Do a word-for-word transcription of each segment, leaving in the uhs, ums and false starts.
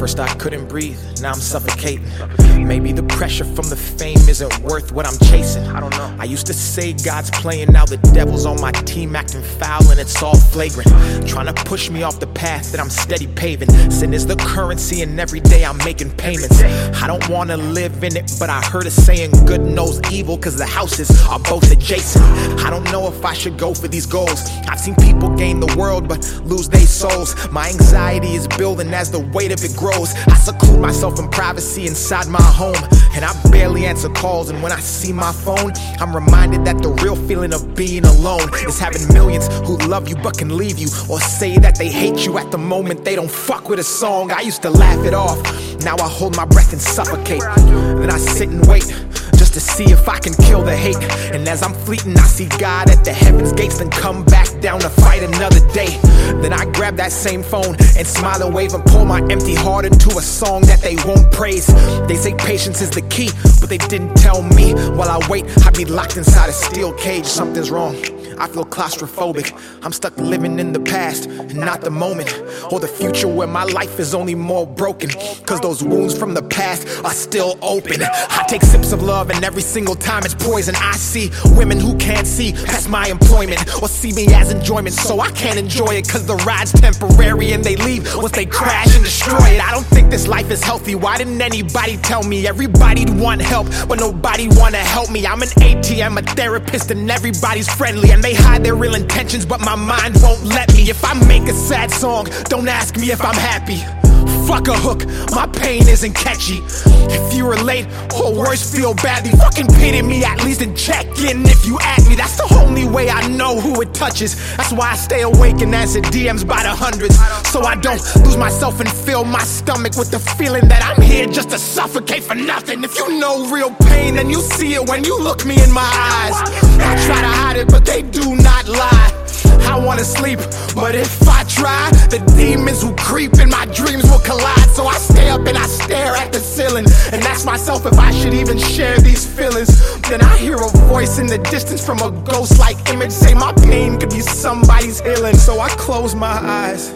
first I couldn't breathe, now I'm suffocating. Maybe the pressure from the fame isn't worth what I'm chasing. I don't know. I used to say God's playing, now the devil's on my team acting foul and it's all flagrant. Trying to push me off the path that I'm steady paving. Sin is the currency and every day I'm making payments. I don't want to live in it, but I heard a saying, good knows evil cause the houses are both adjacent. I don't know if I should go for these goals. I've seen people gain the world but lose their souls. My anxiety is building as the weight of it grows. I seclude myself in privacy inside my home, and I barely answer calls, and when I see my phone, I'm reminded that the real feeling of being alone is having millions who love you but can leave you, or say that they hate you at the moment they don't fuck with a song. I used to laugh it off, now I hold my breath and suffocate. Then I sit and wait, just to see if I can kill the hate. And as I'm fleeting, I see God at the heaven's gates, then come back down to fight another day. Then I grab that same phone and smile and wave and pour my empty heart into a song that they won't praise. They say patience is the key, but they didn't tell me. While I wait, I'd be locked inside a steel cage. Something's wrong, I feel claustrophobic. I'm stuck living in the past and not the moment, or the future where my life is only more broken, cause those wounds from the past are still open. I take sips of love and every single time it's poison. I see women who can't see past my employment, or see me as enjoyment, so I can't enjoy it cause the ride's temporary and they leave once they crash and destroy it. I don't think this life is healthy. Why didn't anybody tell me? Everybody'd want help but nobody wanna help me. I'm an A T M, a therapist, and everybody's friendly, and they hide their real intentions but my mind won't let me. If I make a sad song, don't ask me if I'm happy. Fuck a hook, my pain isn't catchy. If you relate, or worse, feel badly, fucking pity me at least and check in if you at me. That's the only way I know who it touches. That's why I stay awake and answer D Ms by the hundreds, so I don't lose myself and fill my stomach with the feeling that I'm here just to suffocate for nothing. If you know real pain, then you see it when you look me in my eyes. I try to hide it, but they do not lie. I wanna sleep, but if I try, the demons who creep in my dreams will collide. So I stay up and I stare at the ceiling and ask myself if I should even share these feelings. Then I hear a voice in the distance from a ghost-like image say my pain could be somebody's healing. So I close my eyes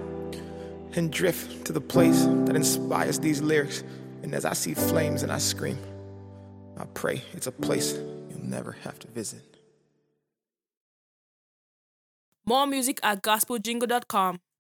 and drift to the place that inspires these lyrics. And as I see flames and I scream, I pray it's a place you'll never have to visit. More music at gospel jingle dot com.